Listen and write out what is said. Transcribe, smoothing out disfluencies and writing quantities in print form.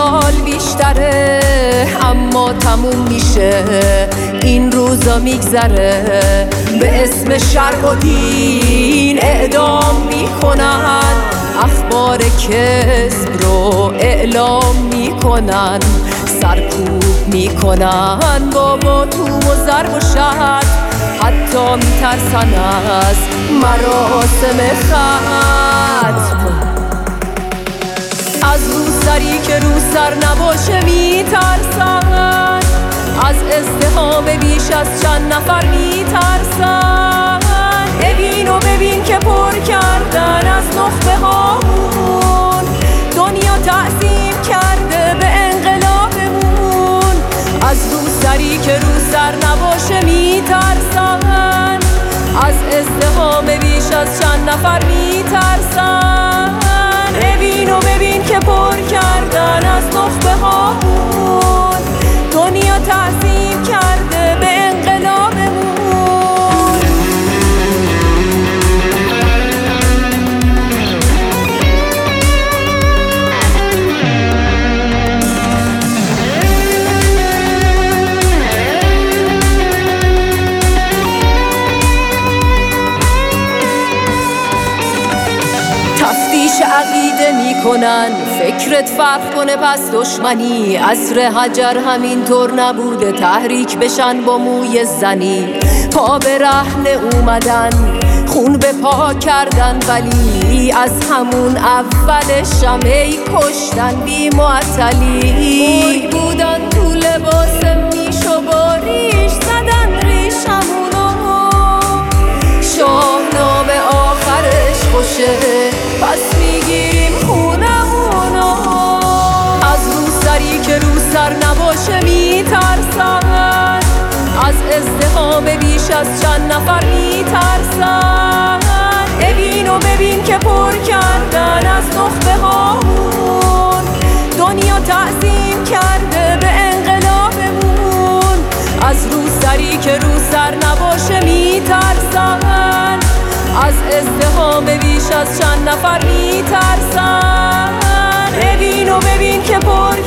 سال بیشتره اما تموم میشه، این روزا میگذره. به اسم شرق و دین اعدام میکنن، اخبار کذب رو اعلام میکنن، سرکوب میکنن بابا تو و ضرب و شهر، حتی میترسن از مراسم ختم. از روسری که رو سر نباشه میترسن، از ازدحام بیش از چند نفر میترسن. ببین و ببین که پر کردن از نخبه هامون، دنیا تعظیم کرده به انقلابمون. از روسری که رو سر نباشه میترسن، از ازدحام بیش از چند نفر میترسن. ببین و ببین که پر کردن از نخبه هامون، دنیا تعظیم کرده به انقلابمون. تفتیش عقیده میکنن، فکرت فرق کنه پس دشمنی. عصر حجر همینطور نبوده تحریک بشن با موی زنی. پا به رهن اومدن، خون به پا کردن، ولی از همون اول شمعی کشتن بی معطلی. بودن تو لباس میش و باریش، زدن ریشمونو. شاهنامه آخرش خوشه پس میگیریم خونمونو. از روسری که رو سر نباشه میترسن، از ازدحام بیش از چند نفر میترسن. ببین و ببین که پر کردن از نخبه هامون، دنیا تعظیم کرده به انقلابمون. از روسری که رو سر نباشه میترسن، از ازدحام بیش از چند نفر میترسن. ببین و ببین که پر